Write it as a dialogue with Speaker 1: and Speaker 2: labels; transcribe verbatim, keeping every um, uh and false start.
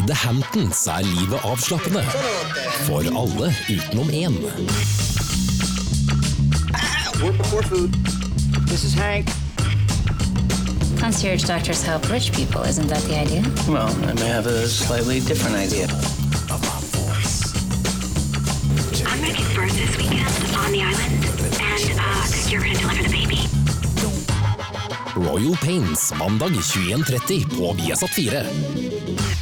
Speaker 1: The Hamptons er livet avslappende. For alle utenom en.
Speaker 2: Work before food. This is Hank.
Speaker 3: Concierge doctors help rich people, isn't that the idea?
Speaker 4: Well, I may have a slightly different idea.
Speaker 5: I'm going to give birth this weekend on the island, and uh, you're going to deliver the baby.
Speaker 1: Royal Pains, mandag tjueen tretti på Viasat fire.